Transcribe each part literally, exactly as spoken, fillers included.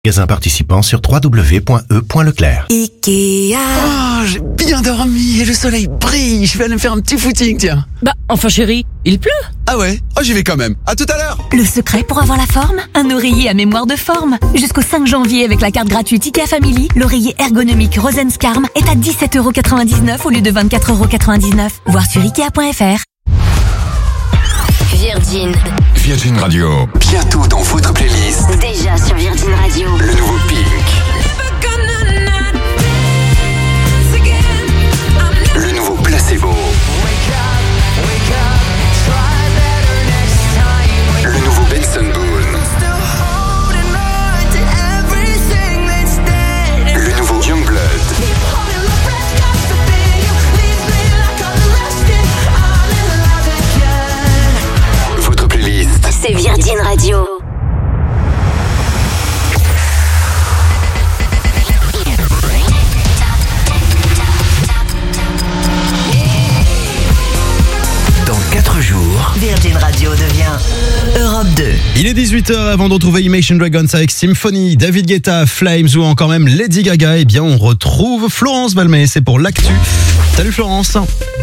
Magasin participant sur w w w point e point leclerc. Ikea. Oh, j'ai bien dormi et le soleil brille. Je vais aller me faire un petit footing, tiens. Bah, enfin chérie, il pleut. Ah ouais? Oh, j'y vais quand même. À tout à l'heure. Le secret pour avoir la forme? Un oreiller à mémoire de forme. Jusqu'au cinq janvier, avec la carte gratuite Ikea Family, l'oreiller ergonomique Rosenskarm est à dix-sept euros quatre-vingt-dix-neuf au lieu de vingt-quatre euros quatre-vingt-dix-neuf. Voir sur ikea point f r. Virgin. Virgin Radio. Bientôt dans votre playlist. Déjà sur Virgin Radio. Le nouveau Pink. Le nouveau Placebo. Le nouveau Benson Boone. Le nouveau Youngblood. Votre playlist. C'est Virgin Radio. Dans quatre jours, Virgin Radio devient Europe deux. Il est dix-huit heures avant de retrouver Imagine Dragons avec Symphony, David Guetta, Flames ou encore même Lady Gaga. Eh bien, on retrouve Florence Valmet, c'est pour l'actu. Salut Florence.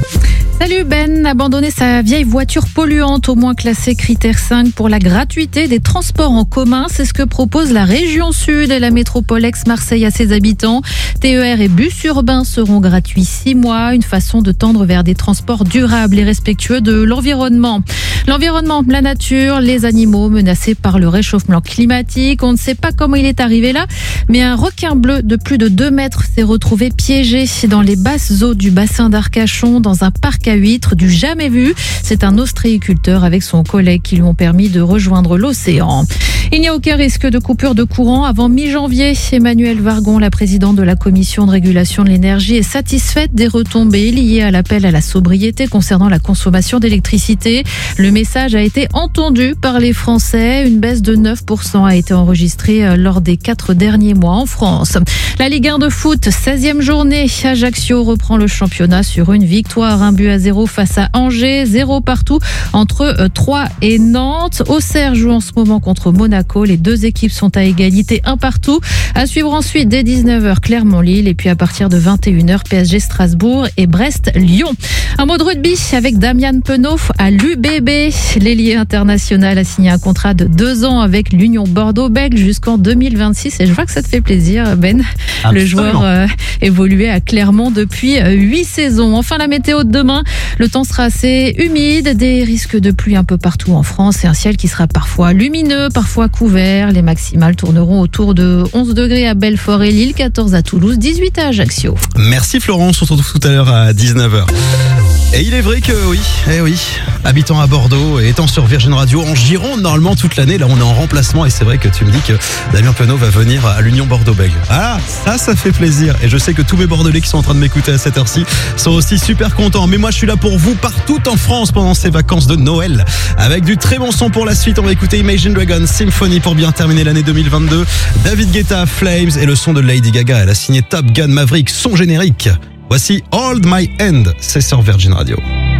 Salut Ben, abandonner sa vieille voiture polluante, au moins classée critère cinq pour la gratuité des transports en commun, c'est ce que propose la région Sud et la métropole ex-Marseille à ses habitants. T E R et bus urbains seront gratuits six mois, une façon de tendre vers des transports durables et respectueux de l'environnement. L'environnement, la nature, les animaux menacés par le réchauffement climatique. On ne sait pas comment il est arrivé là, mais un requin bleu de plus de deux mètres s'est retrouvé piégé dans les basses eaux du bassin d'Arcachon, dans un parc à huîtres du jamais vu. C'est un ostréiculteur avec son collègue qui lui ont permis de rejoindre l'océan. Il n'y a aucun risque de coupure de courant avant mi-janvier. Emmanuelle Vargon, la présidente de la commission de régulation de l'énergie, est satisfaite des retombées liées à l'appel à la sobriété concernant la consommation d'électricité. Le message a été entendu par les Français. Une baisse de neuf pour cent a été enregistrée lors des quatre derniers mois en France. La Ligue un de foot, seizième journée. Ajaccio reprend le championnat sur une victoire, un but à zéro face à Angers, zéro partout entre Troyes et Nantes. Auxerre joue en ce moment contre Monaco. Les deux équipes sont à égalité, un partout. À suivre ensuite dès dix-neuf heures Clermont-Lille et puis à partir de vingt et une heures P S G Strasbourg et Brest-Lyon. Un mot de rugby avec Damian Penaud à l'U B B. L'ailier international a signé un contrat de deux ans avec l'Union Bordeaux-Bègles jusqu'en deux mille vingt-six et je vois que ça te fait plaisir Ben. Absolument. Le joueur euh, évoluait à Clermont depuis huit saisons. Enfin la météo de demain, le temps sera assez humide, des risques de pluie un peu partout en France et un ciel qui sera parfois lumineux, parfois couvert. Les maximales tourneront autour de onze degrés à Belfort et Lille, quatorze à Toulouse, dix-huit à Ajaccio. Merci Florence, on se retrouve tout à l'heure à dix-neuf heures. Et il est vrai que oui, eh oui, habitant à Bordeaux et étant sur Virgin Radio en Gironde normalement toute l'année, là on est en remplacement et c'est vrai que tu me dis que Damien Penaud va venir à l'Union Bordeaux-Bègles. Ah, ça, ça fait plaisir et je sais que tous mes Bordelais qui sont en train de m'écouter à cette heure-ci sont aussi super contents. Mais moi je suis là pour vous partout en France pendant ces vacances de Noël avec du très bon son pour la suite. On va écouter Imagine Dragons Symphony pour bien terminer l'année deux mille vingt-deux. David Guetta, Flames et le son de Lady Gaga. Elle a signé Top Gun Maverick, son générique. Voici Hold My Hand, c'est sur Virgin Radio.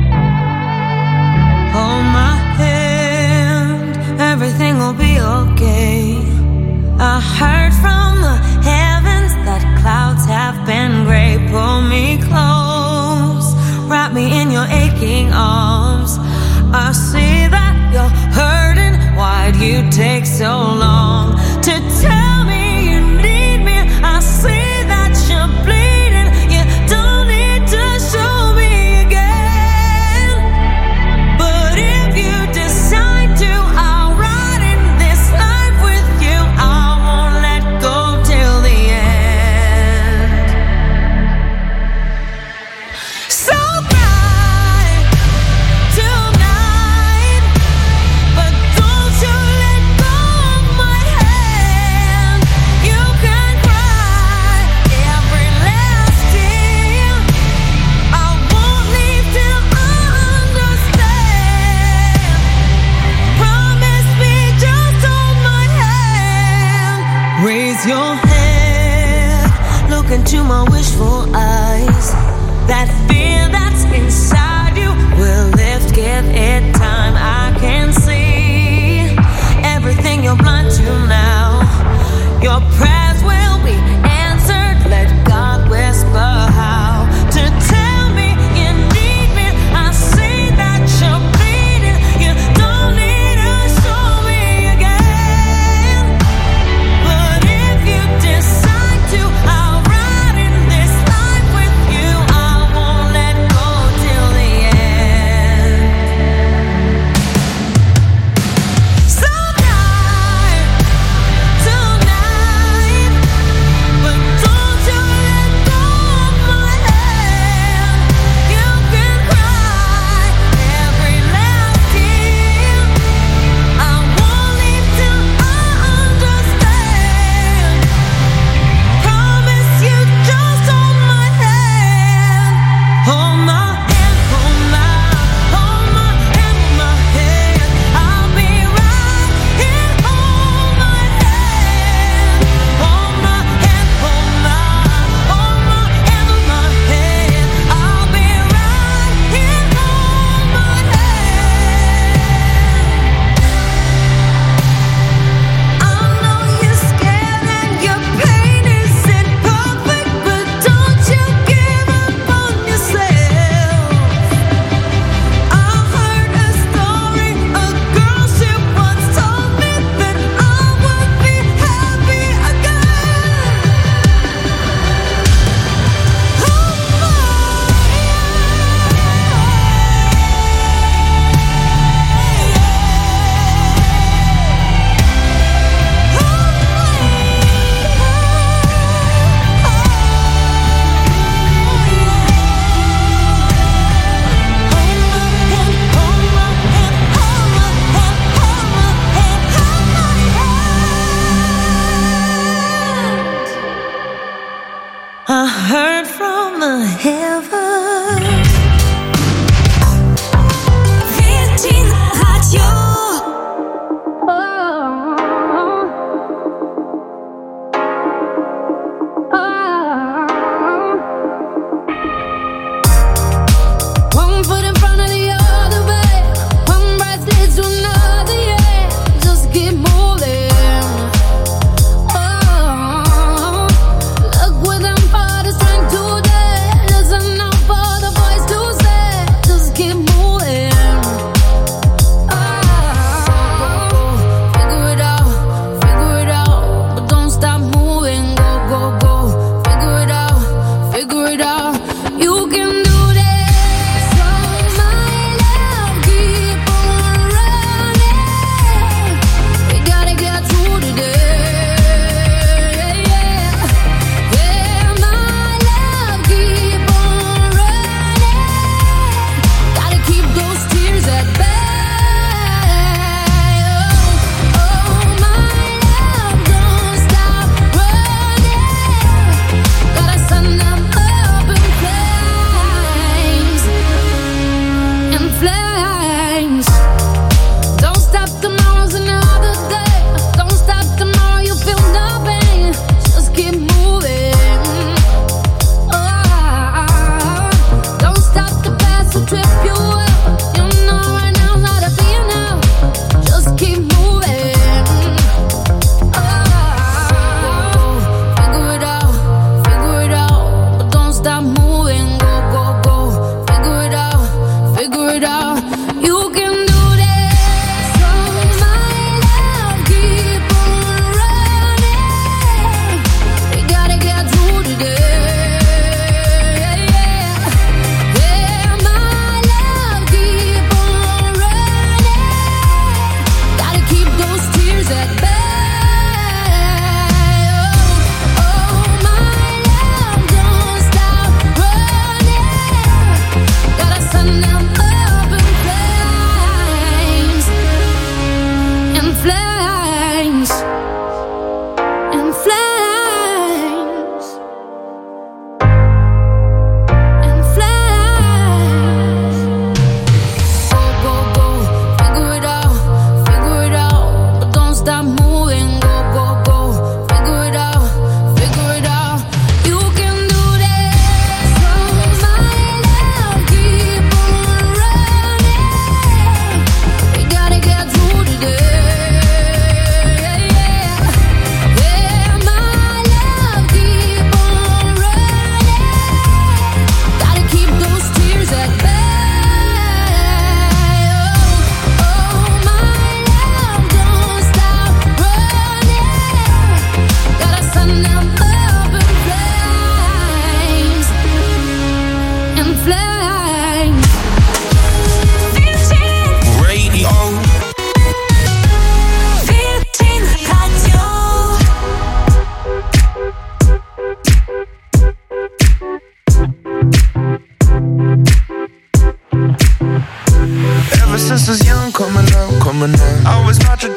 Hold my hand, everything will be okay. I heard from the heavens that clouds have been gray. Pull me close, wrap me in your aching arms. I see that you're hurting, why'd you take so long to tell me you need me? I see that you're bleeding. Your head, look into my wishful eyes. That fear that's inside you will lift, give it time. I can see everything you're blind to now. Your prayers will be answered. Let God whisper how to tell me you need me. I see that you're bleeding. You don't need to show me again. But if you decide to, I'll ride in this life with you. I won't let go till the end. So tonight, tonight, but don't you let go of my hand. You can cry every last tear. I won't leave till I understand. Promise you, just hold my hand. Hold my hand, hold my, hold my hand, hold my hand. I'll be right here. Hold my hand, hold my hand, hold my, hold my hand, hold my hand. I'll be right here. Hold my hand. I know you're scared and your pain isn't perfect, but don't you give up on yourself. I heard a story, a girl she once told me that I would be happy again. Hold my I heard from the heavens. Virgin Radio. One foot in front of the other, babe. One breath leads to another, yeah. Just keep moving. Oh, look what I'm part of trying to do. There's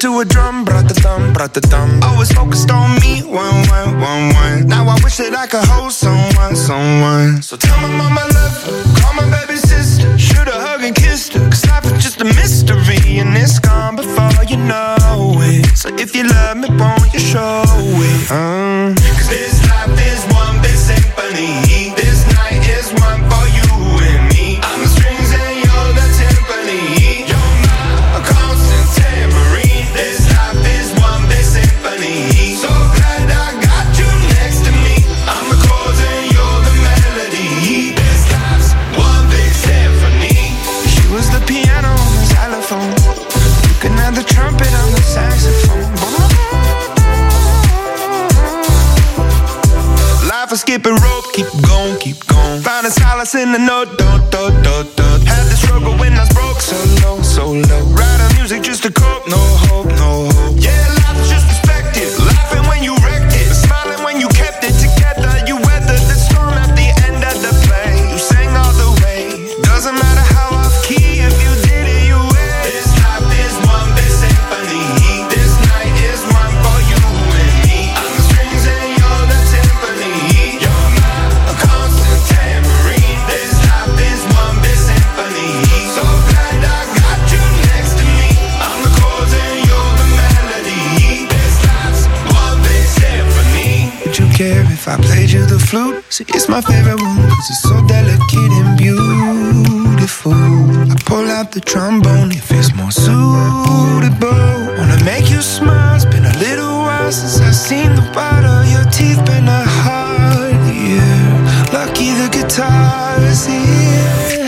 to a drum, brat-a-thumb, brat-a-thumb. Always focused on me, one, one, one, one. Now I wish that I could hold someone, someone. So tell my mama I love her, call my baby sister. Should've hugged and kissed her, cause life is just a mystery. And it's gone before you know it. So if you love me, won't you show it? Um, cause this life is one big symphony. This night is one for you and me. I'm the strings and you're the timpani. You're my constant tambourine. This life is one big symphony. So glad I got you next to me. I'm the chords and you're the melody. This life's one big symphony. She was the piano on the xylophone. You can have the trumpet on the saxophone. Life is skipping rope, keep going, keep going. Finding solace in the note, dot, dot, dot, dot. Had the struggle when I was broke, so low, so low. Writing music just to cope, no hope, no hope. Yeah, life is just perspective. Laughing when you wrecked it, smiling when you kept it together. You weathered the storm at the end of the play. You sang all the way. Doesn't matter how off key, if you did it, you win. This life is one big symphony. This night is one for you and me. I'm the strings and you're the timpani. You're my constant tambourine. This life is one big symphony. So glad I got you next to me. I'm the chords and you're the melody. This life's one big symphony. Would you care if I played you the flute? See, it's my favorite one, cause it's so delicate and beautiful. I pull out the trombone if it's more suitable. Wanna make you smile, it's been a little while since I've seen the white of your teeth. Been a hard year, lucky the guitar is here.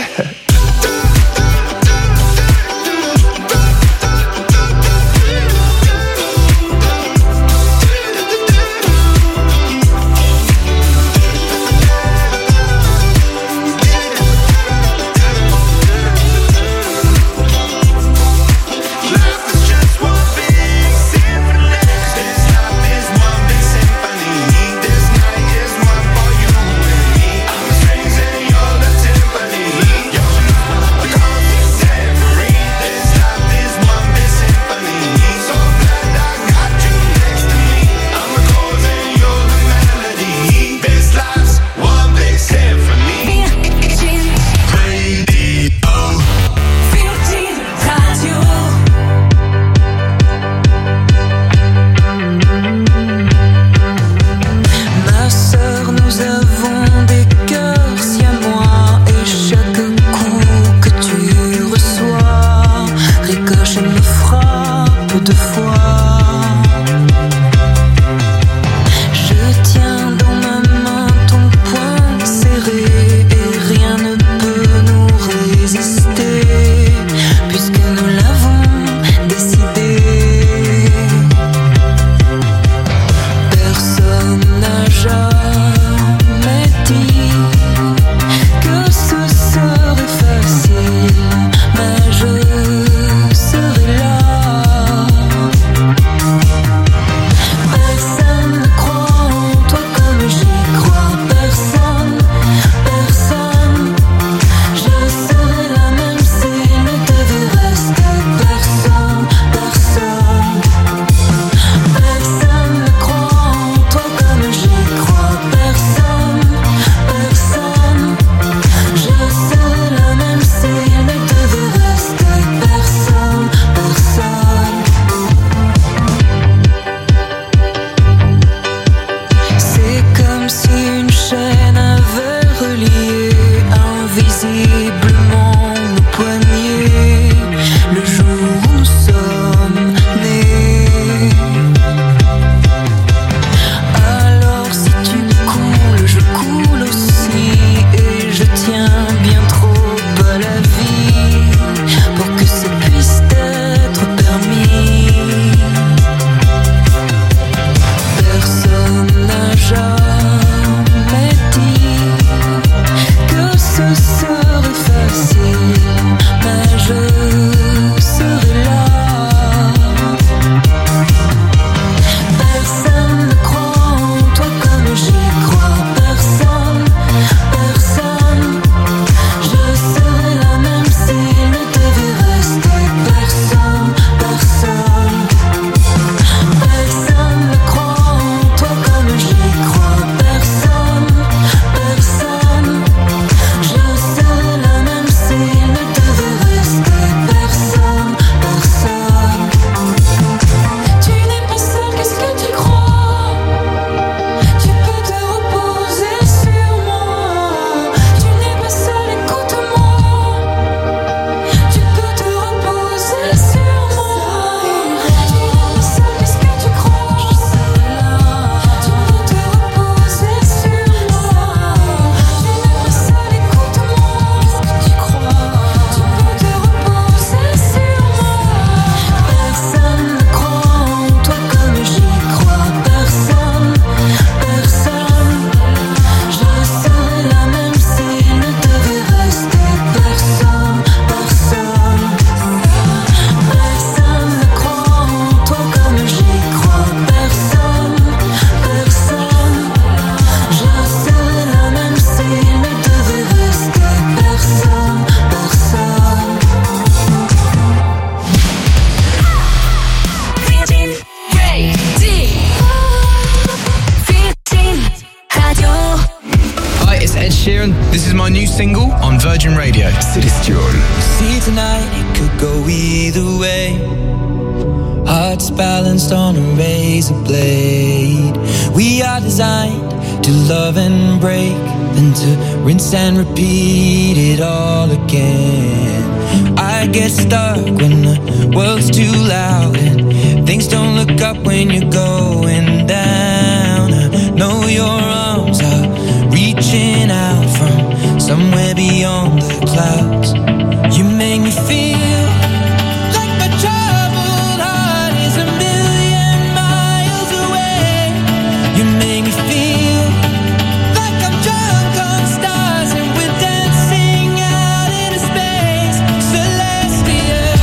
Ed Sheeran. This is my new single on Virgin Radio. Celestial. See tonight, it could go either way. Hearts balanced on a razor blade. We are designed to love and break, then to rinse and repeat it all again. I get stuck when the world's too loud and things don't look up when you're going down. I know your arms are reaching out from somewhere beyond the clouds. You make me feel like my troubled heart is a million miles away. You make me feel like I'm drunk on stars and we're dancing out into space. Celestials.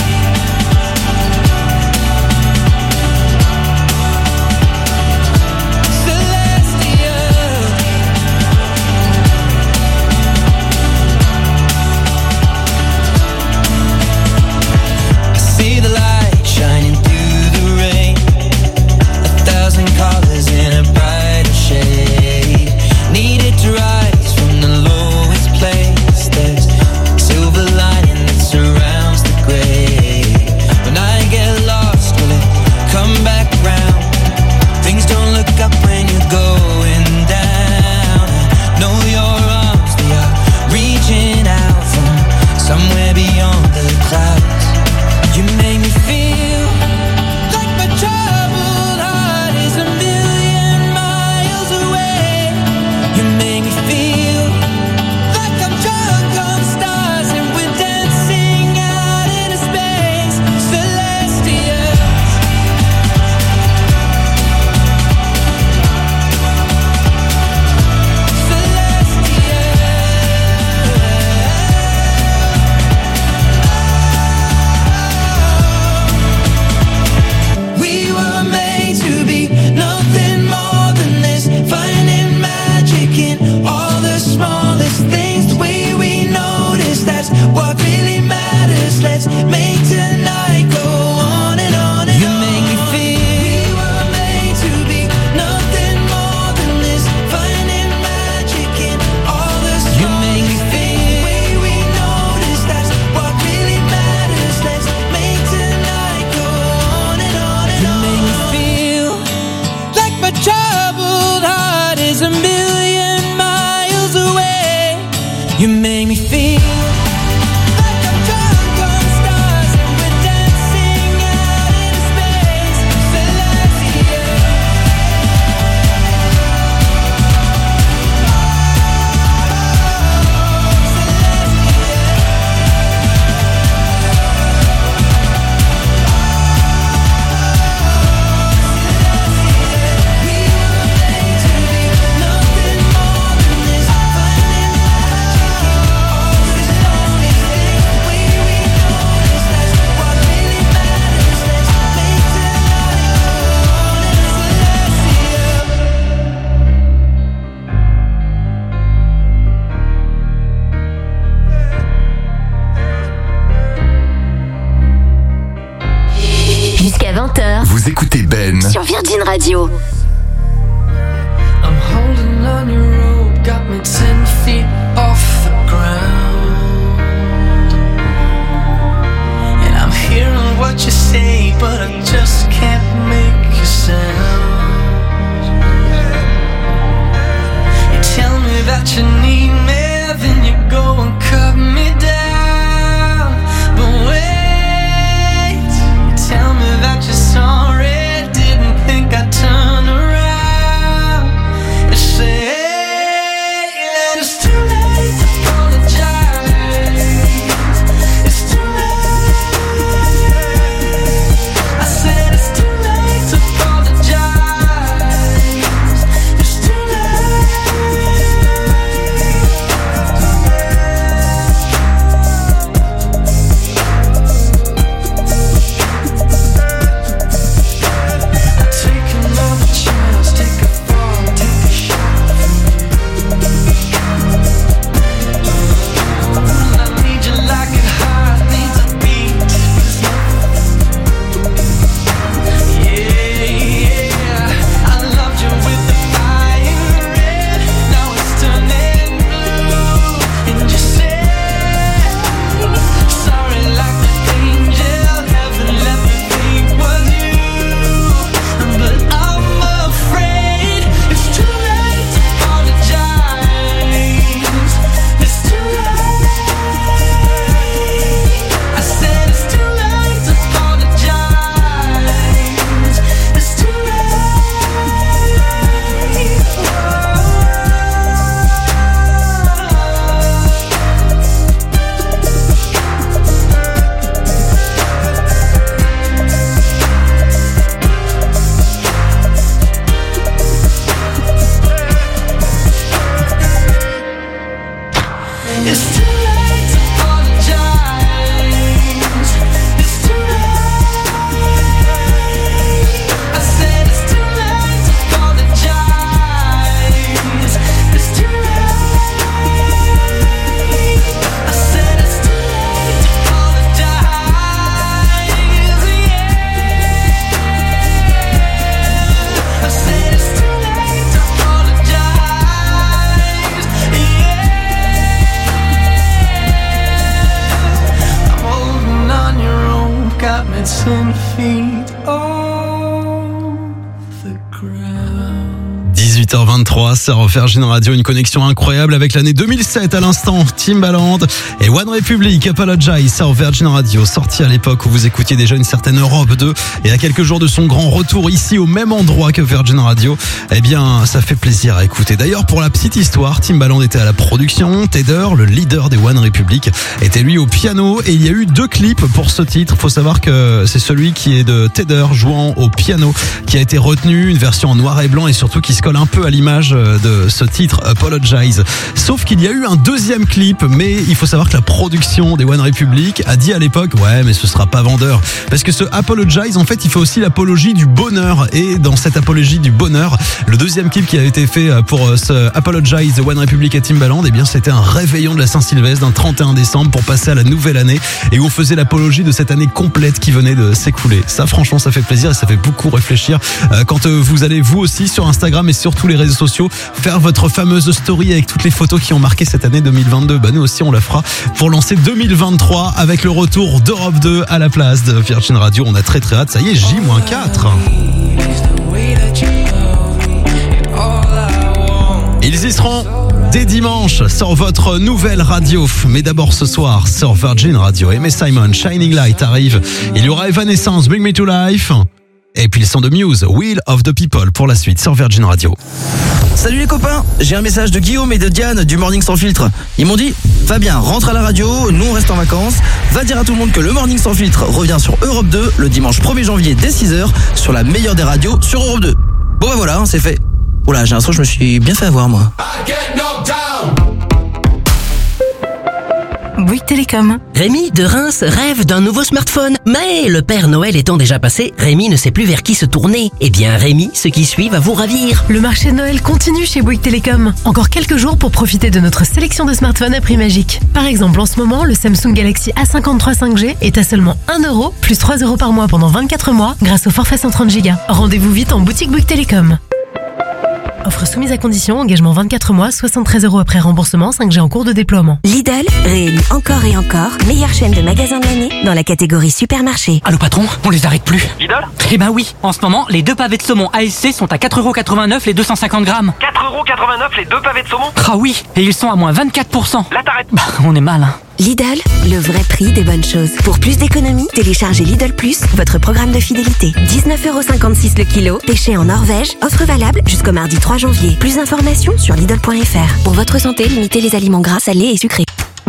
Celestials. I see the light shining through the rain, a thousand colors in a brighter shade. Needed to rise from the lowest place. There's silver lining that surrounds the gray. When I get lost, will it come back round? Things don't look up when you're going down. I know your arms, they are reaching out from somewhere beyond the clouds. You make me feel like my troubled heart is a million miles away. You make me feel like I'm drunk on stars and we're dancing out into space. Celestials. We were made to be nothing more than this, finding magic in all the smallest things. The way we notice, that's what really matters. Let's make tonight go on and on and on. You make me feel we were made to be nothing more than this, finding magic in all the smallest You make me feel the way we notice, that's what really matters. Let's make tonight go on and on and on. You make me feel like my troubled heart is a million miles away. You make me feel like I'm drunk on stars and we're dancing out into space. Celestial. We were made to be nothing more than this, finding magic in all the smallest things. The way we notice, that's what really matters. Let's make tonight go on and celestial. Jusqu'à vingt heures Vous écoutez Ben sur Virgin Radio. I'm holding on your rope, got me ten feet off the ground. And I'm hearing what you say, but I just can't make a sound. You tell me that you need me, then you go and cut me down. But wait, you tell me that you're sorry, didn't think I'd turn around and say that it's too late to apologize. It's too late. I said it's too late to apologize. It's too late. ten feet off the ground. dix-huit heures vingt-trois sur Virgin Radio, une connexion incroyable avec l'année deux mille sept à l'instant, Timbaland et One Republic, Apologize sur Virgin Radio, sorti à l'époque où vous écoutiez déjà une certaine Europe deux et à quelques jours de son grand retour ici au même endroit que Virgin Radio, eh bien ça fait plaisir à écouter. D'ailleurs pour la petite histoire, Timbaland était à la production, Tedder, le leader des One Republic, était lui au piano et il y a eu deux clips pour ce titre. Faut savoir que c'est celui qui est de Tedder jouant au piano qui a été retenu, une version en noir et blanc et surtout qui se colle un peu à l'image de ce titre Apologize. Sauf qu'il y a eu un deuxième clip, mais il faut savoir que la production des One Republic a dit à l'époque ouais mais ce sera pas vendeur, parce que ce Apologize en fait il fait aussi l'apologie du bonheur, et dans cette apologie du bonheur, le deuxième clip qui a été fait pour ce Apologize de One Republic et Timbaland, eh bien c'était un réveillon de la Saint-Sylvestre d'un trente et un décembre pour passer à la nouvelle année, et où on faisait l'apologie de cette année complète qui venait de s'écouler. Ça franchement ça fait plaisir et ça fait beaucoup réfléchir quand vous allez vous aussi sur Instagram et sur tous les réseaux sociaux faire votre fameuse story avec toutes les photos qui ont marqué cette année deux mille vingt-deux. Bah nous aussi on la fera pour lancer deux mille vingt-trois avec le retour d'Europe deux à la place de Virgin Radio. On a très très hâte, ça y est, J quatre. Ils y seront dès dimanche sur votre nouvelle radio. Mais d'abord ce soir sur Virgin Radio, Aimé Simon, Shining Light arrive. Il y aura Evanescence, Bring Me to Life. Et puis le son de Muse, Will of the People pour la suite sur Virgin Radio. Salut les copains, j'ai un message de Guillaume et de Diane du Morning Sans Filtre. Ils m'ont dit, Fabien, rentre à la radio, nous on reste en vacances. Va dire à tout le monde que le Morning Sans Filtre revient sur Europe deux le dimanche premier janvier dès six heures sur la meilleure des radios sur Europe deux. Bon bah voilà, hein, c'est fait. Oula, j'ai l'impression que je me suis bien fait avoir moi. Bouygues Télécom. Rémi de Reims rêve d'un nouveau smartphone. Mais le Père Noël étant déjà passé, Rémi ne sait plus vers qui se tourner. Eh bien Rémi, ce qui suit va vous ravir. Le marché de Noël continue chez Bouygues Télécom. Encore quelques jours pour profiter de notre sélection de smartphones à prix magique. Par exemple, en ce moment, le Samsung Galaxy A cinquante-trois cinq G est à seulement un euro, plus trois euros par mois pendant vingt-quatre mois, grâce au forfait cent trente gigas. Rendez-vous vite en boutique Bouygues Télécom. Offre soumise à condition, engagement vingt-quatre mois, soixante-treize euros après remboursement, cinq G en cours de déploiement. Lidl, réélu encore et encore, meilleure chaîne de magasins de l'année dans la catégorie supermarché. Allô patron, on les arrête plus. Lidl ? Eh ben oui, en ce moment, les deux pavés de saumon A S C sont à quatre euros quatre-vingt-neuf les deux cent cinquante grammes. quatre euros quatre-vingt-neuf les deux pavés de saumon ? Ah oui, et ils sont à moins vingt-quatre pour cent. Là t'arrêtes. Bah, on est mal hein. Lidl, le vrai prix des bonnes choses. Pour plus d'économies, téléchargez Lidl Plus, votre programme de fidélité. dix-neuf euros cinquante-six le kilo, pêché en Norvège, offre valable jusqu'au mardi trois janvier. Plus d'informations sur Lidl point F R. Pour votre santé, limitez les aliments gras, salés et sucrés.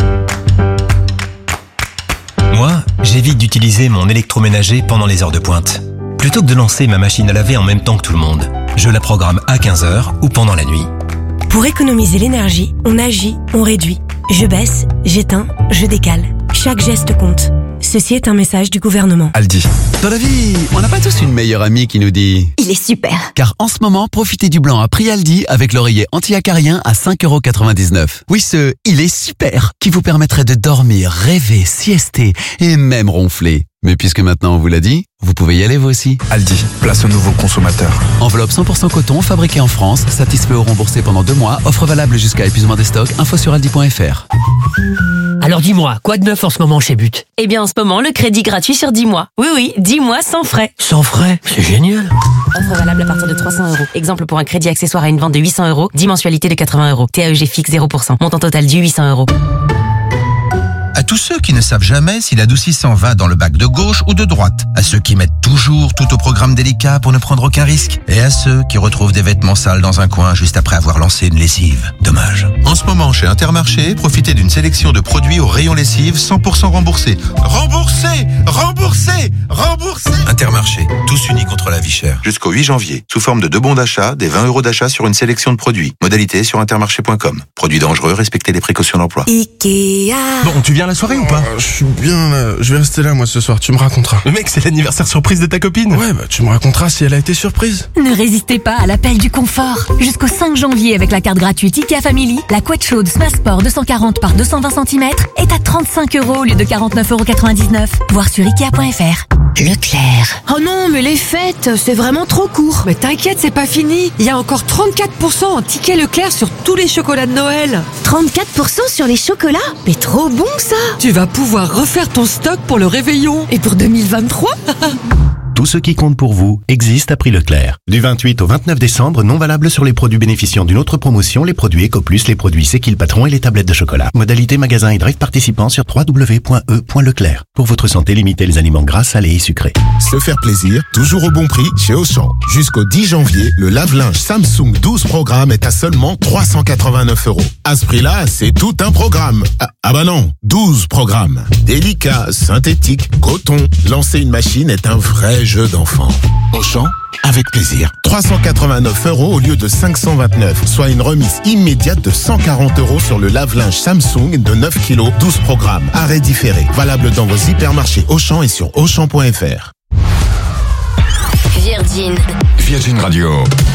Moi, j'évite d'utiliser mon électroménager pendant les heures de pointe. Plutôt que de lancer ma machine à laver en même temps que tout le monde, je la programme à quinze heures ou pendant la nuit. Pour économiser l'énergie, on agit, on réduit. Je baisse, j'éteins, je décale. Chaque geste compte. Ceci est un message du gouvernement. Aldi. Dans la vie, on n'a pas tous une meilleure amie qui nous dit « Il est super ». Car en ce moment, profitez du blanc à prix Aldi avec l'oreiller anti-acarien à cinq euros quatre-vingt-dix-neuf. Oui, ce « Il est super » qui vous permettrait de dormir, rêver, siester et même ronfler. Mais puisque maintenant on vous l'a dit, vous pouvez y aller vous aussi. Aldi, place au nouveau consommateur. Enveloppe cent pour cent coton, fabriqué en France, satisfait ou remboursé pendant deux mois, offre valable jusqu'à épuisement des stocks, info sur aldi point F R. Alors dis-moi, quoi de neuf en ce moment chez But ? Eh bien en ce moment, le crédit gratuit sur dix mois. Oui oui, dix mois sans frais. Sans frais ? C'est génial. Offre valable à partir de trois cents euros. Exemple pour un crédit accessoire à une vente de huit cents euros, dix mensualités de quatre-vingts euros. T A E G fixe zéro pour cent. Montant total du huit cents euros. À tous ceux qui ne savent jamais si l'adoucissant va dans le bac de gauche ou de droite. À ceux qui mettent toujours tout au programme délicat pour ne prendre aucun risque. Et à ceux qui retrouvent des vêtements sales dans un coin juste après avoir lancé une lessive. Dommage. En ce moment, chez Intermarché, profitez d'une sélection de produits au rayon lessive cent pour cent remboursés. Remboursés! Remboursés! Remboursés! Intermarché, tous unis contre la vie chère. Jusqu'au huit janvier, sous forme de deux bons d'achat, des vingt euros d'achat sur une sélection de produits. Modalité sur intermarché point com. Produits dangereux, respectez les précautions d'emploi. Ikea. Bon, tu viens la soirée ou pas ? euh, Je suis bien là, je vais rester là moi ce soir, tu me raconteras. Le mec, c'est l'anniversaire surprise de ta copine. Ouais, bah tu me raconteras si elle a été surprise. Ne résistez pas à l'appel du confort. Jusqu'au cinq janvier avec la carte gratuite IKEA Family, la couette chaude Smash Sport deux cent quarante par deux cent vingt centimètres est à trente-cinq euros au lieu de quarante-neuf euros quatre-vingt-dix-neuf. Voir sur ikea point F R. Leclerc. Oh non, mais les fêtes, c'est vraiment trop court. Mais t'inquiète, c'est pas fini. Il y a encore trente-quatre pour cent en tickets Leclerc sur tous les chocolats de Noël. trente-quatre pour cent sur les chocolats? Mais trop bon ça. Tu vas pouvoir refaire ton stock pour le réveillon. Et pour deux mille vingt-trois? Tout ce qui compte pour vous existe à prix Leclerc. Du vingt-huit au vingt-neuf décembre, non valable sur les produits bénéficiant d'une autre promotion, les produits EcoPlus, les produits C'est qui le patron et les tablettes de chocolat. Modalité magasin et drive participant sur w w w point e point leclerc. Pour votre santé, limitez les aliments gras, salés et sucrés. Se faire plaisir, toujours au bon prix chez Auchan. Jusqu'au dix janvier, le lave-linge Samsung douze programmes est à seulement trois cent quatre-vingt-neuf euros. À ce prix-là, c'est tout un programme. Ah, ah bah non, douze programmes. Délicat, synthétique, coton. Lancer une machine est un vrai jeu d'enfant. Auchan, avec plaisir. trois cent quatre-vingt-neuf euros au lieu de cinq cent vingt-neuf, soit une remise immédiate de cent quarante euros sur le lave-linge Samsung de neuf kilos, douze programmes. Arrêt différé. Valable dans vos hypermarchés Auchan et sur auchan point f r. Virgin. Virgin Radio.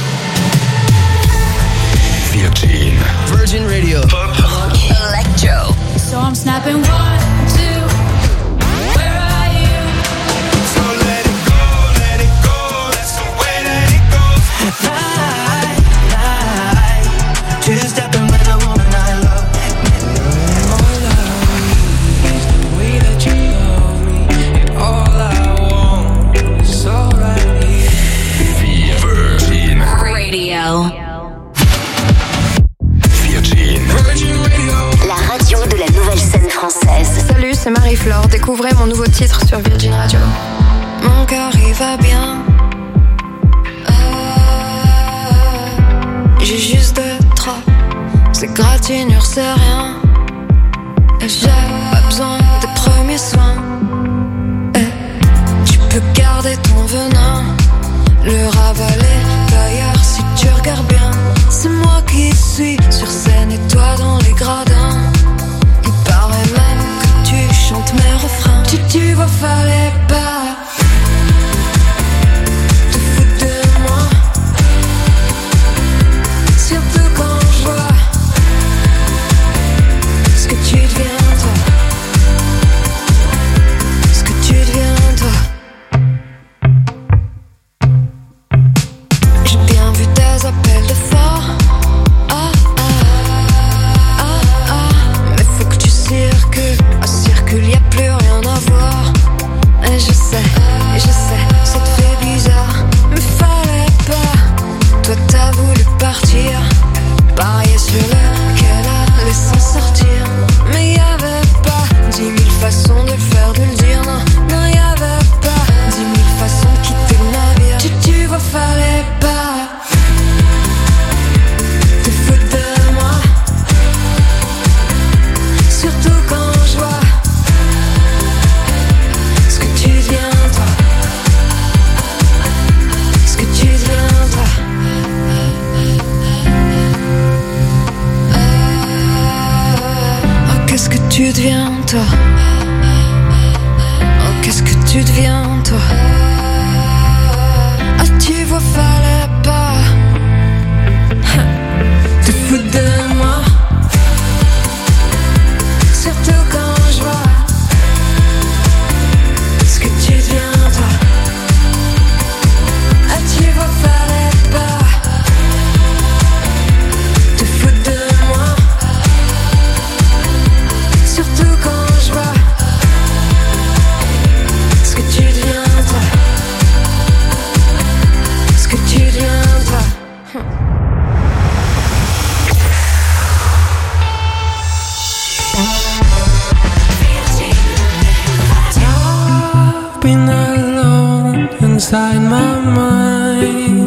Virgin. Virgin Radio. Pop. Rock. Electro. So I'm snapping one, two. Where are you? So let it go, let it go. That's the way that it goes. I, I, just stepping with a woman I love. All I need is the way that you love me. And all I want is all right here. Virgin Radio. Virgin. Virgin Radio. La radio de la nouvelle scène française. Salut, c'est Marie-Flore. Découvrez mon nouveau titre sur Virgin Radio. Mon cœur il va bien. Euh, J'ai juste deux, trois. C'est gratinure, c'est rien. Et j'ai pas besoin des premiers soins. Et tu peux garder ton venin, le ravaler d'ailleurs si tu regardes bien. C'est moi qui suis sur scène et toi dans les gradins. Il paraît même que tu chantes mes refrains. Tu, tu vois, fallait pas te foutre de moi. Surtout quand je vois ce que tu deviens toi. Ce que tu deviens toi. J'ai bien vu tes appels de phare. Ah ah ah ah. Mais faut que tu circules. À circule, y a plus rien à voir. Et je sais, et je sais, ça te fait bizarre. Mais fallait pas. Toi t'as voulu partir, parier sur lequel allait s'en sortir. Mais y'avait pas dix mille façons de le faire, de le dire. Non, non, y'avait pas dix mille façons de quitter le navire. Tu, tu vois, fallait pas te foutre de moi. Surtout quand je vois ce que tu deviens toi. Ce que tu deviens toi. Oh, qu'est-ce que tu deviens toi. Oh, qu'est-ce que tu deviens toi. Ah, tu vois, fallait pas te foutre de moi. Surtout quand je vois ce que tu deviens toi. Ah, tu vois, fallait pas te foutre de moi. Surtout quand je vois ce que tu deviens toi. Ce que tu deviens toi. I've been alone inside my mind.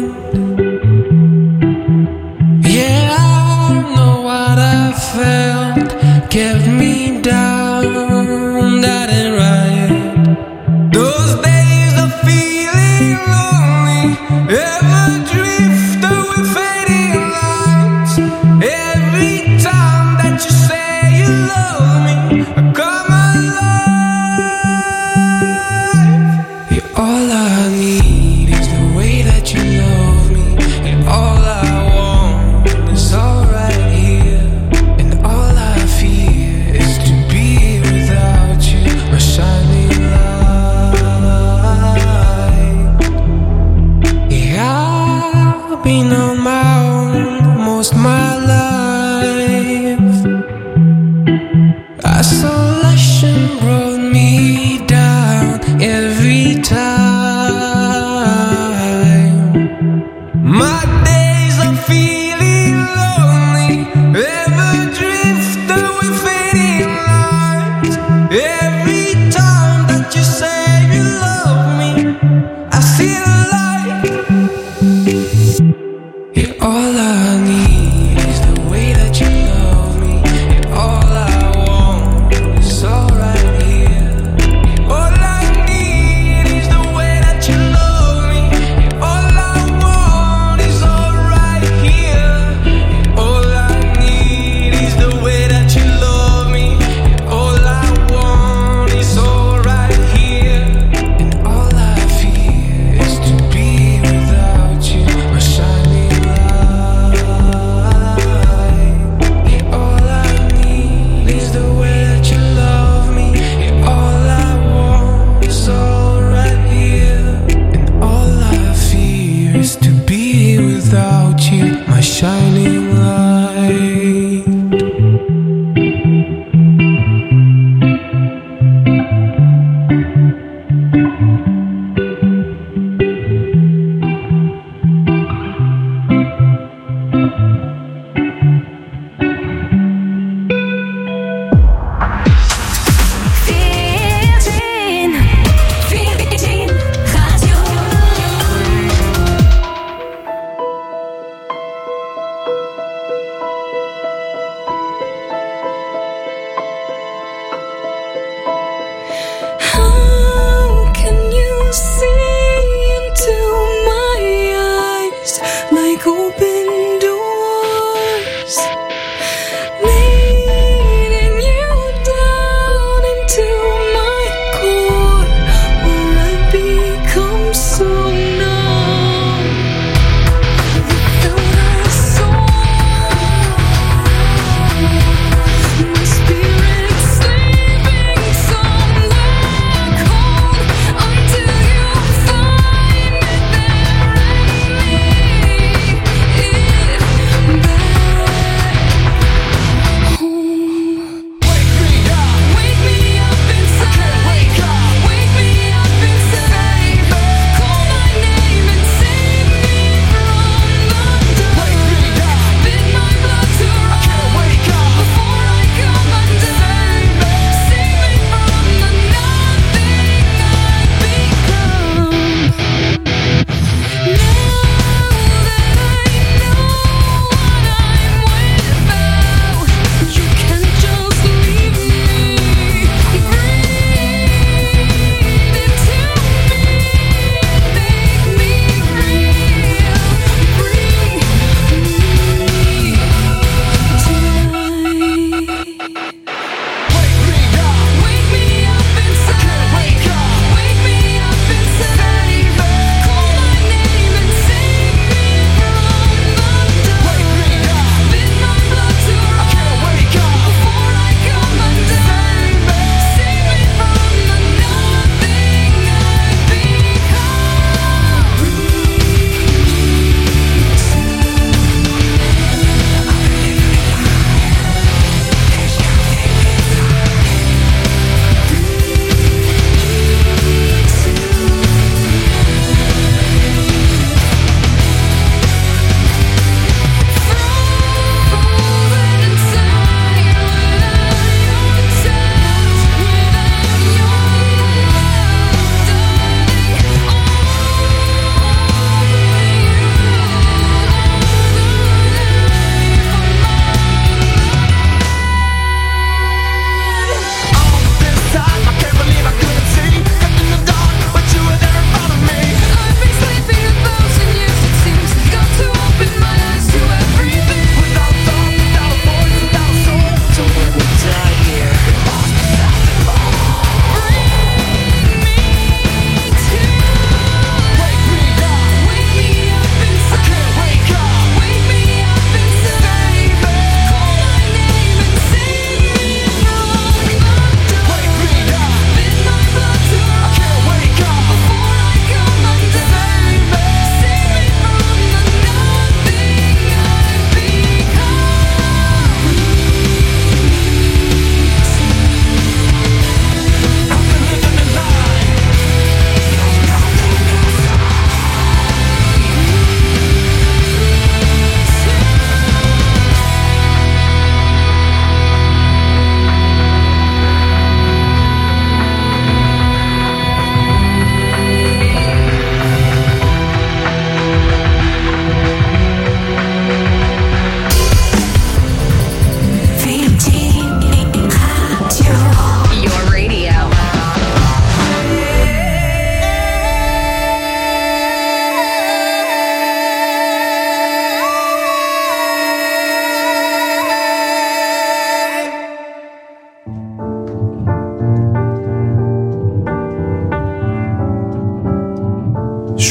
Yeah, I know what I felt kept me down. That ain't right. Those days of feeling lonely ever drift away, fading lights. Every time that you say you love me, I come alive. Yeah, all I need is the way most my life. Isolation brought me down every time. My days are feeling lonely, ever drift away fading light. Every time that you say you love me, I see the light. You're all I need.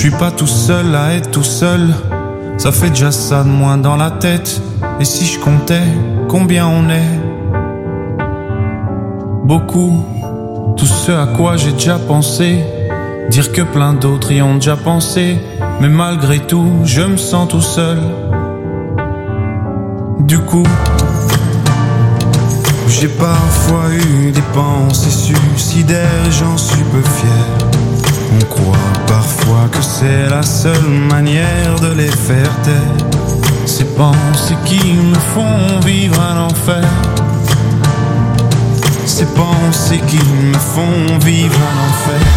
suis pas tout seul à être tout seul. Ça fait déjà ça de moins dans la tête. Et si je comptais combien on est? Beaucoup. Tout ce à quoi j'ai déjà pensé. Dire que plein d'autres y ont déjà pensé. Mais malgré tout, je me sens tout seul. Du coup, j'ai parfois eu des pensées suicidaires, j'en suis peu fier. On croit parfois que c'est la seule manière de les faire taire. Ces pensées qui me font vivre un enfer. Ces pensées qui me font vivre un enfer.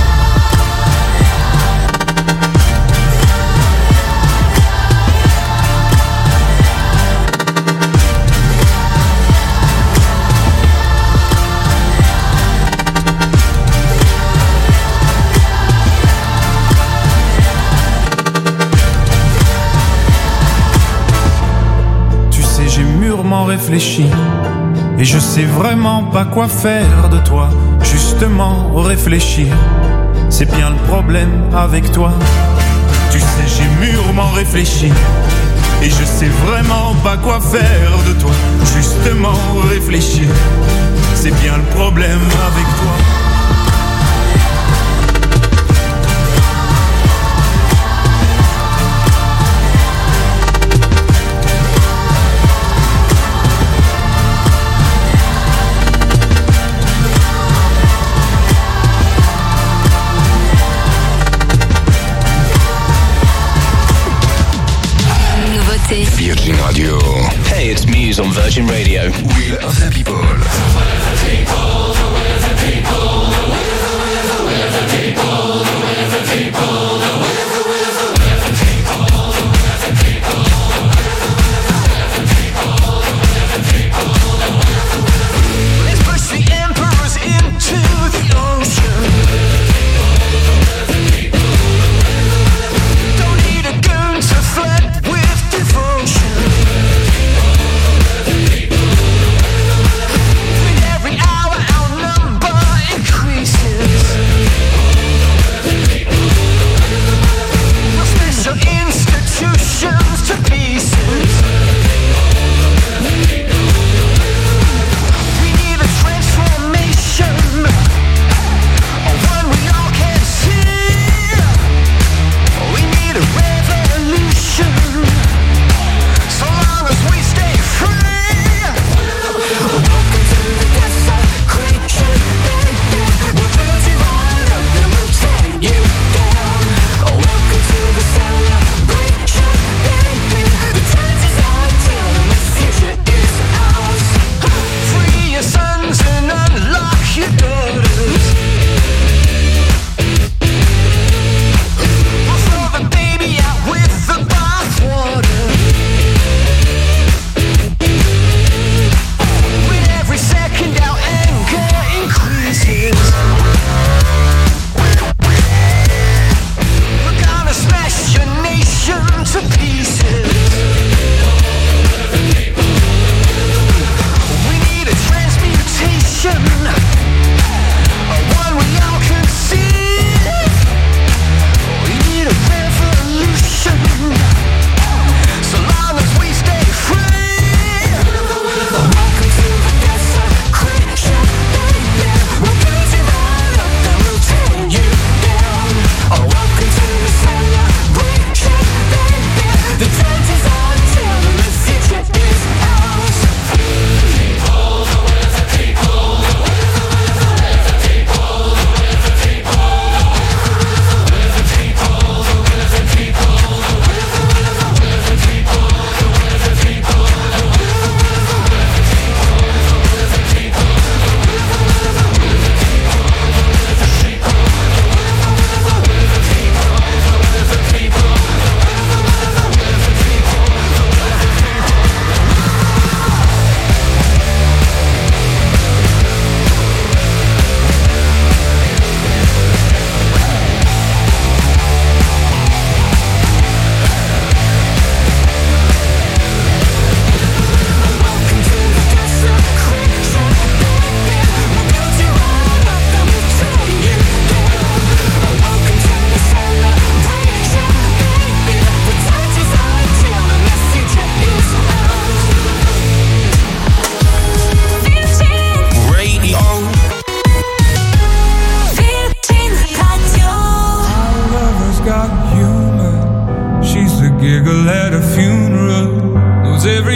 Réfléchi et je sais vraiment pas quoi faire de toi. Justement réfléchir, c'est bien le problème avec toi. Tu sais j'ai mûrement réfléchi et je sais vraiment pas quoi faire de toi. Justement réfléchir, c'est bien le problème avec toi. Virgin Radio. Hey, it's Muse on Virgin Radio. Wheel of the People. The will of the people, the will of the people, the will of the people, the will of the people, the will of the will of the will of the people, the will of the people, the will of the people, the will of the people, the will of the people. Let's push the emperors into the ocean. Don't need a gun to flirt with devotion. With every hour our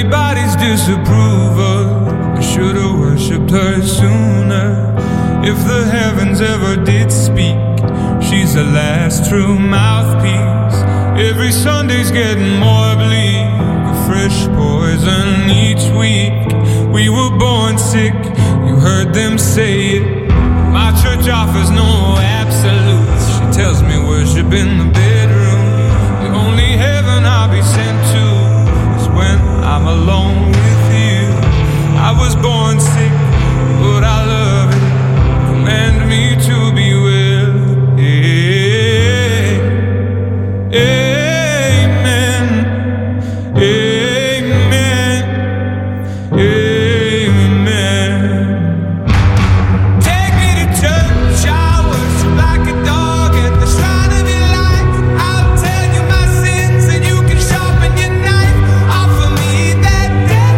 everybody's disapproval. I should've worshipped her sooner. If the heavens ever did speak, she's the last true mouthpiece. Every Sunday's getting more bleak, a fresh poison each week. We were born sick, you heard them say it. My church offers no absolutes. She tells me worship in the bedroom. The only heaven I'll be sent to is when I'm alone with you. I was born sick, but I love it. Command me to be well. Amen. Amen. Amen. Take me to church, I worship like a dog at the shrine of your life. I'll tell you my sins and you can sharpen your knife. Offer me that death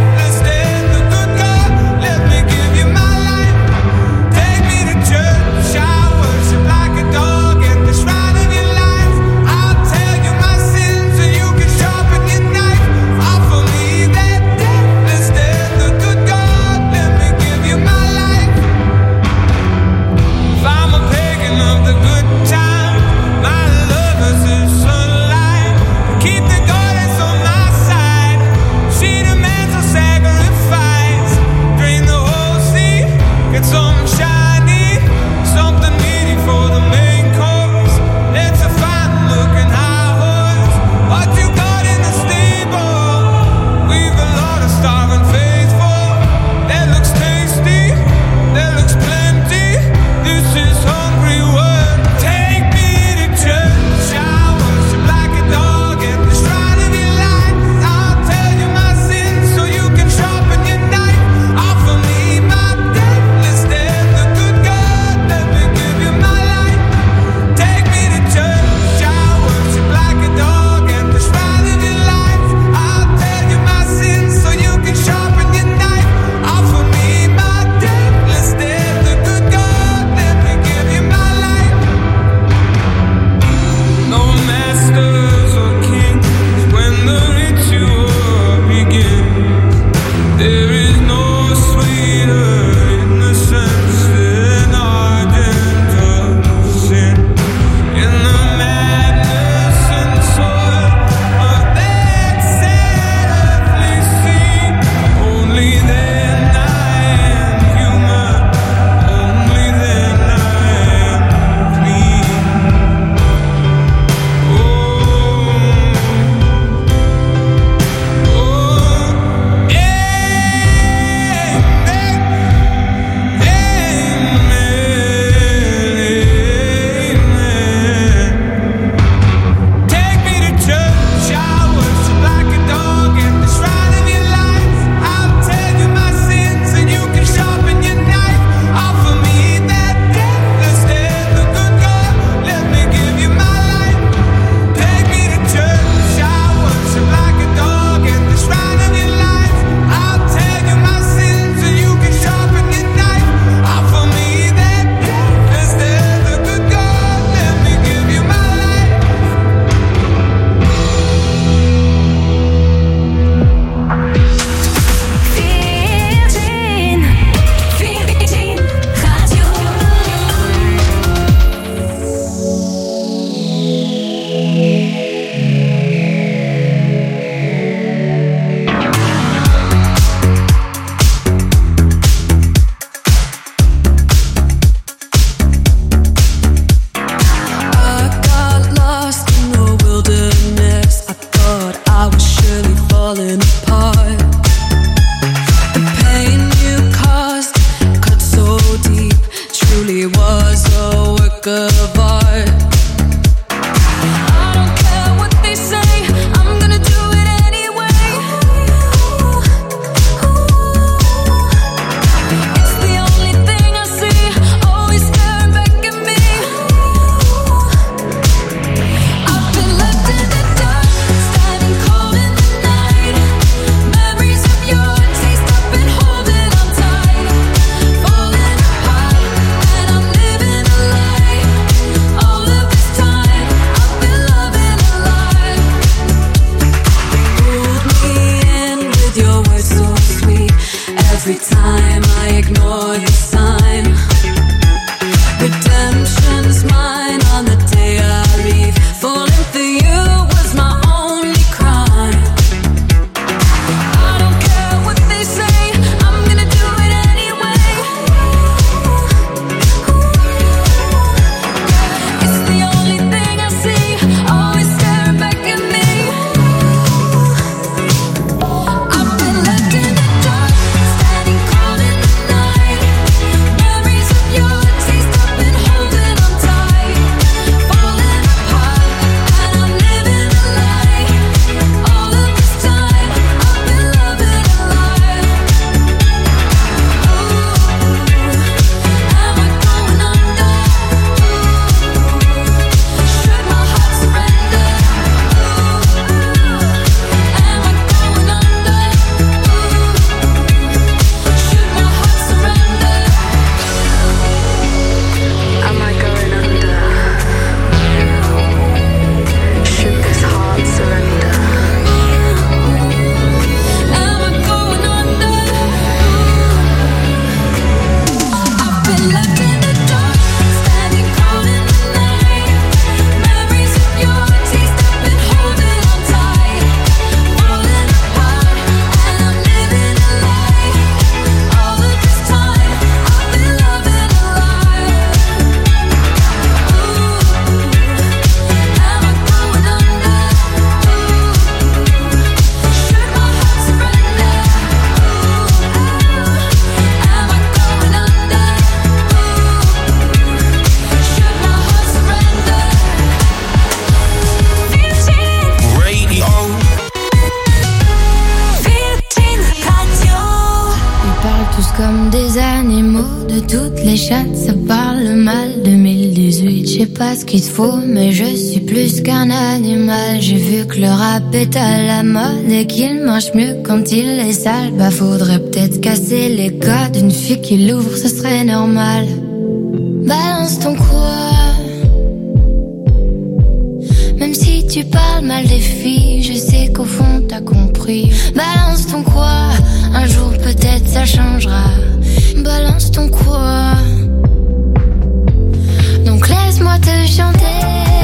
Every time I ignore the sign, redemption's mine on the day I leave. Falling for you was my only crime. I don't care what they say, I'm gonna do it anyway. It's the only thing I see, always staring back at me. I've been left in the dark, standing cold in the night. Memories of your taste, I've been holding on tight. Falling apart, and I'm living a lie. All of this time, I've been loving a lie. Am I going under? Should my heart surrender? Am I going under? Should my heart surrender? Am I going under? Should this heart surrender? Am I going under? I've been left in the dark, standing cold in the night. Memories of your taste, I've been holding on tight. Falling apart, and I'm living a lie. All of this time, I've been loving a lie. Am I going under? Should my heart surrender? Am I going under? Should my heart surrender? Radio. Ils parlent tous comme des animaux, de toutes les chattes, ça parle mal. deux mille dix-huit, je sais pas ce qu'il te faut, mais je suis plus qu'un animal. J'ai vu que le rap est à la mode et qu'il marche mieux quand il est sale. Bah faudrait peut-être casser les codes, une fille qui l'ouvre, ce serait normal. Balance ton quoi, même si tu parles mal des filles, je sais qu'au fond t'as compris. Balance ton quoi, un jour peut-être ça changera. Balance ton quoi, donc laisse-moi te chanter.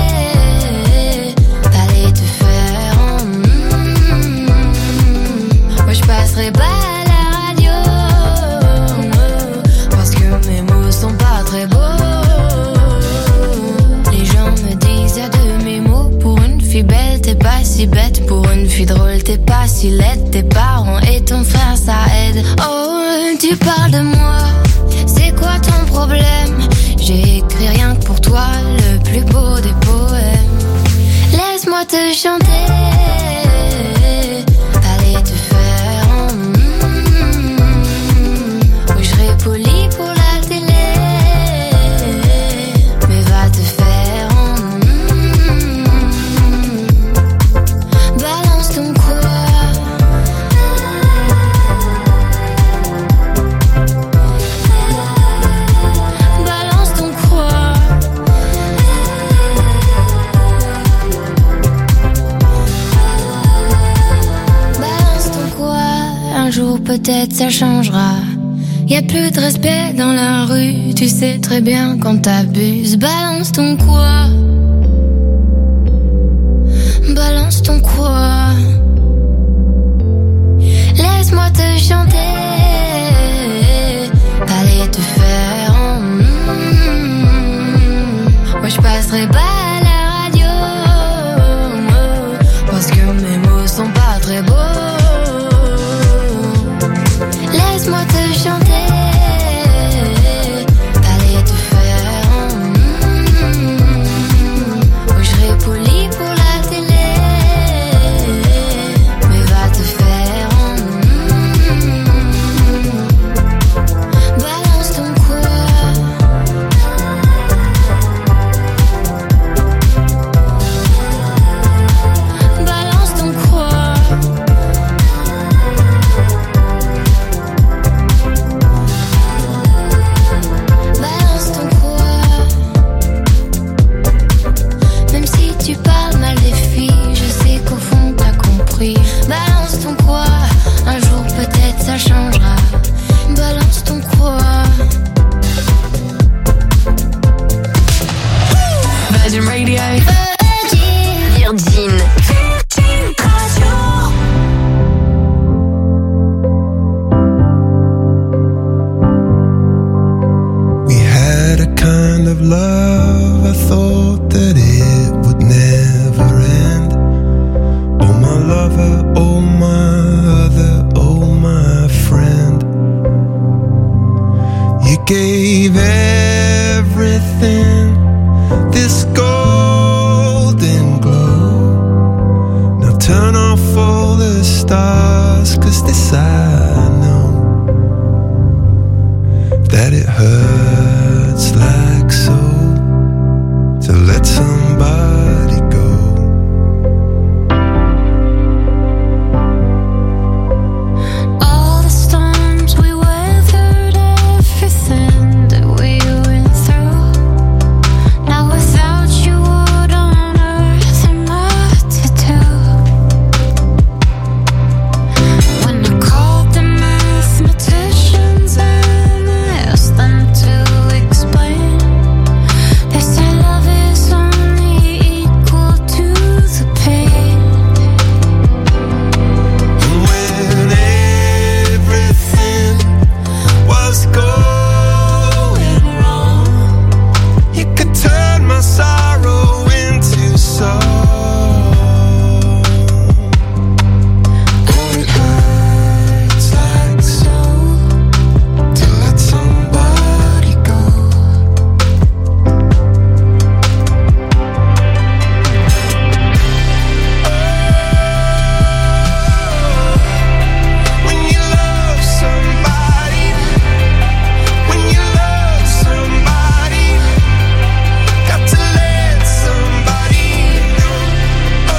Allez te faire en mm, moi je passerai pas à la radio, parce que mes mots sont pas très beaux. Les gens me disent y'a de mes mots. Pour une fille belle t'es pas si bête, pour une fille drôle t'es pas si laide. Tes parents et ton frère ça aide. Oh tu parles de moi, c'est quoi ton problème? J'ai écrit rien que pour toi le plus beau des poèmes. Laisse-moi te chanter. Allez te faire en mm, oui je serai poli pour la télé, mais va te faire en mm, balance ton quoi. Balance ton quoi. Balance ton quoi. Un jour peut-être ça changera. Y a plus de respect dans la rue, tu sais très bien quand t'abuses. Balance ton quoi. Balance ton quoi. Laisse-moi te chanter. Allez te faire en mm, moi je passerai pas à la radio, parce que mes mots sont pas très beaux. Laisse-moi te chanter. Allez te faire en mm, oui je serai poli pour la télé, gave everything this golden glow. Now turn off all the stars, 'cause this I know, that it hurts like so to let somebody go. All the storms we weathered, everything that we went through. Now without you, what on earth am I to do? When I called the mathematicians and I asked them to explain, they say love is only equal to the pain. And when everything was going wrong, you could turn my sorrow into song. Oh, it hurts like so to let somebody go. When you love somebody, when you love somebody, got to let somebody know. Oh,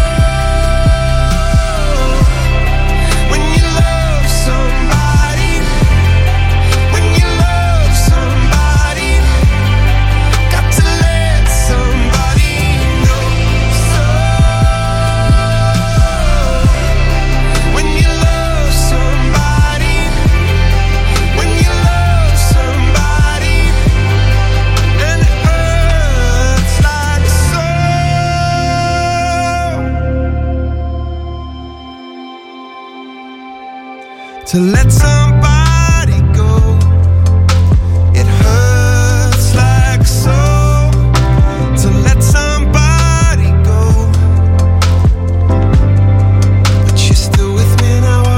when you love somebody, when you love somebody, got to let somebody know. So when you love somebody, when you love somebody, and it hurts like so to let somebody go, it hurts like so to let somebody go, but you're still with me now, I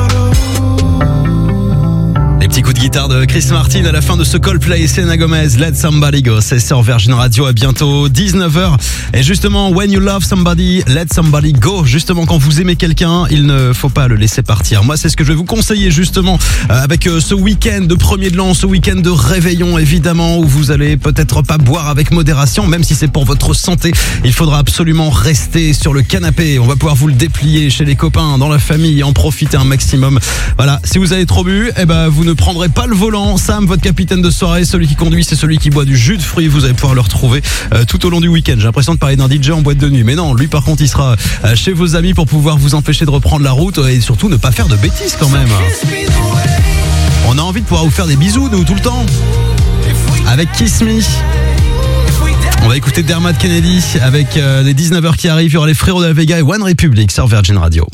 know. Les petits coups de guitare de Chris Martin à la fin de ce Coldplay et Selena Gomez, Let Somebody Go. C'est sur Virgin Radio, à bientôt dix-neuf heures. Et justement, when you love somebody, let somebody go. Justement, quand vous aimez quelqu'un, il ne faut pas le laisser partir. Moi, c'est ce que je vais vous conseiller justement euh, avec euh, ce week-end de premier de l'an, ce week-end de réveillon évidemment, où vous allez peut-être pas boire avec modération, même si c'est pour votre santé. Il faudra absolument rester sur le canapé. On va pouvoir vous le déplier chez les copains, dans la famille, et en profiter un maximum. Voilà, si vous avez trop bu, eh ben vous ne prendrez pas le volant. Sam, votre capitaine de soirée, celui qui conduit, c'est celui qui boit du jus de fruits. Vous allez pouvoir le retrouver euh, tout au long du week-end. J'ai l'impression de parler d'un D J en boîte de nuit, mais non, lui par contre il sera euh, chez vos amis pour pouvoir vous empêcher de reprendre la route et surtout ne pas faire de bêtises quand même. On a envie de pouvoir vous faire des bisous nous tout le temps avec Kiss Me. On va écouter Dermot Kennedy avec euh, les dix-neuf heures qui arrivent. Il y aura les frérots de la Vega et One Republic sur Virgin Radio.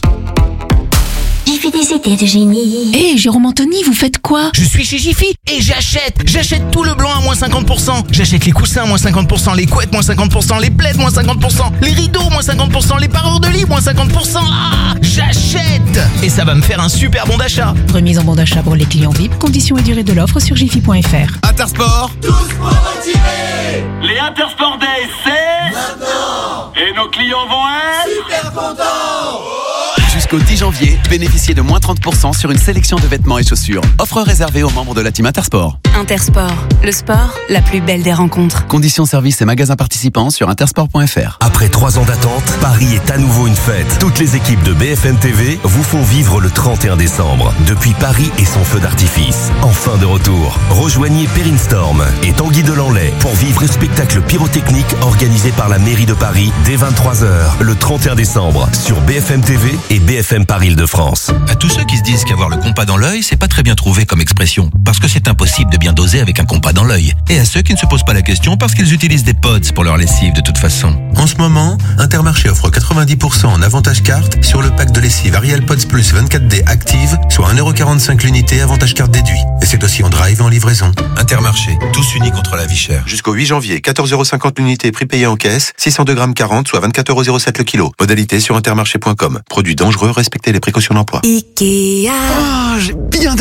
Jiffy des idées de génie. Hé, Jérôme Anthony, vous faites quoi? Je suis chez Jiffy et j'achète. J'achète tout le blanc à moins cinquante pour cent. J'achète les coussins à moins cinquante pour cent, les couettes moins cinquante pour cent, les plaids moins cinquante pour cent, les rideaux moins cinquante pour cent, les parures de lit moins cinquante pour cent. Ah, j'achète. Et ça va me faire un super bon d'achat. Remise en bon d'achat pour les clients V I P. Conditions et durée de l'offre sur jiffy point f r. Intersport, Tous pour motiver. Les Intersport Days, c'est maintenant. Et nos clients vont être super contents. Jusqu'au dix janvier, bénéficiez de moins trente pour cent sur une sélection de vêtements et chaussures. Offre réservée aux membres de la team Intersport. Intersport, le sport, la plus belle des rencontres. Conditions services et magasins participants sur intersport point f r. Après trois ans d'attente, Paris est à nouveau une fête. Toutes les équipes de B F M T V vous font vivre le trente et un décembre. Depuis Paris et son feu d'artifice. Enfin de retour. Rejoignez Perrine Storm et Tanguy Delanlay pour vivre le spectacle pyrotechnique organisé par la mairie de Paris dès vingt-trois heures le trente et un décembre sur B F M T V et B F M Paris Île-de-France. À tous ceux qui se disent qu'avoir le compas dans l'œil, c'est pas très bien trouvé comme expression, parce que c'est impossible de bien doser avec un compas dans l'œil. Et à ceux qui ne se posent pas la question parce qu'ils utilisent des pods pour leur lessive de toute façon. En ce moment, Intermarché offre quatre-vingt-dix pour cent en avantage carte sur le pack de lessive Ariel Pods Plus vingt-quatre D Active, soit un euro quarante-cinq l'unité, avantage carte déduit. Et c'est aussi en drive et en livraison. Intermarché, tous unis contre la vie chère. Jusqu'au huit janvier, quatorze euros cinquante l'unité, prix payé en caisse, six cents grammes quarante, soit vingt-quatre euros zéro sept le kilo. Modalité sur intermarché point com. Produit dangereux, respectez les précautions d'emploi. Ikea. Oh, j'ai bien